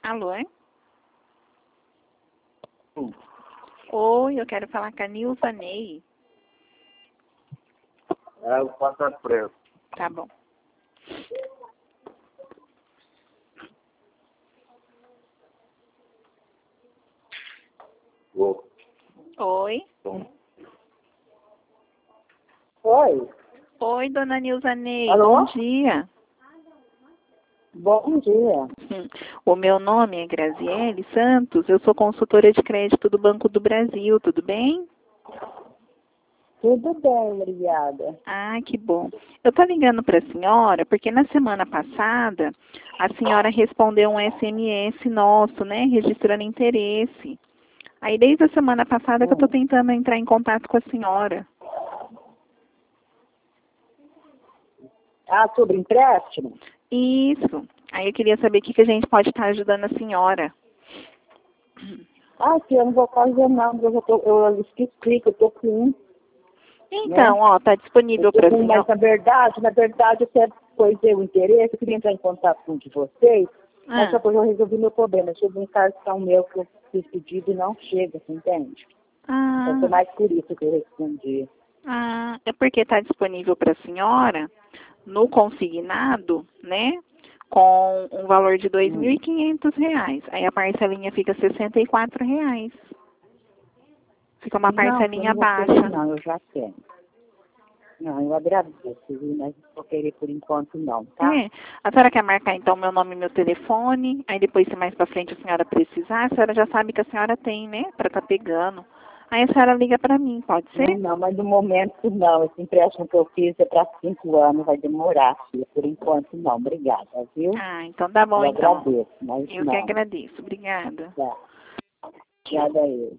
Alô? Oi, eu quero falar com a Nilva Ney. É o passar preso. Tá bom. Oi. Oi. Oi, dona Nilva Ney. Alô? Bom dia. Bom dia. O meu nome é Graziele Santos, eu sou consultora de crédito do Banco do Brasil, tudo bem? Tudo bem, obrigada. Ah, que bom. Eu estou ligando para a senhora porque na semana passada a senhora respondeu um SMS nosso, né, registrando interesse. Aí desde a semana passada que eu estou tentando entrar em contato com a senhora. Ah, sobre empréstimo? Isso. Aí eu queria saber o que a gente pode estar ajudando a senhora. Ah, sim, eu não vou fazer não, porque eu esqueci que eu tô com um. Então, ó, tá disponível para a senhora. Mas na verdade, até depois deu interesse, eu queria entrar em contato com um de vocês, mas só que eu já resolvi meu problema. Chegou um cartão meu que eu fiz pedido e não chega, você entende? Então foi mais por isso que eu respondi. É porque está disponível para a senhora no consignado, né? Com um valor de R$ 2.500. Aí a parcelinha fica R$ 64. Fica uma parcelinha baixa. Não, eu já tenho. Não, eu agradeço, viu? Mas não vou querer por enquanto não, tá? É. A senhora quer marcar então meu nome e meu telefone, aí depois se mais pra frente a senhora precisar, a senhora já sabe que a senhora tem, né? Pra tá pegando. Aí a senhora liga pra mim, pode ser? Não, mas no momento não. Esse empréstimo que eu fiz é para 5 anos, vai demorar, filha. Por enquanto não. Obrigada, viu? Ah, então tá bom eu então. Agradeço, mas Eu não. que agradeço. Obrigada. Tá. Obrigada a eu.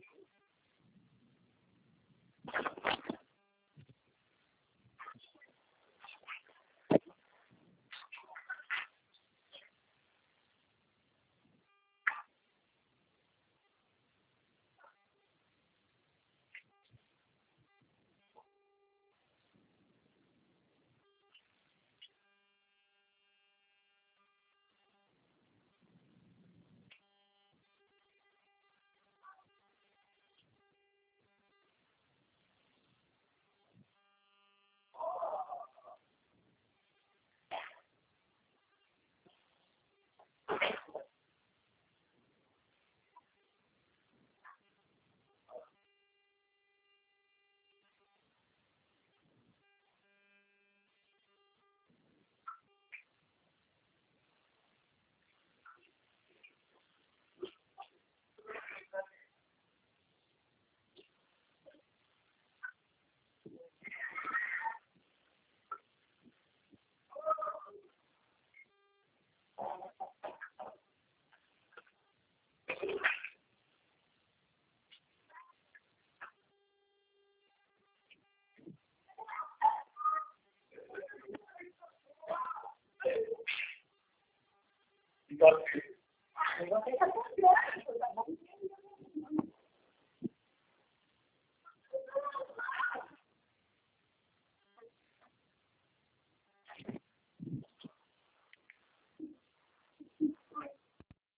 Obrigado.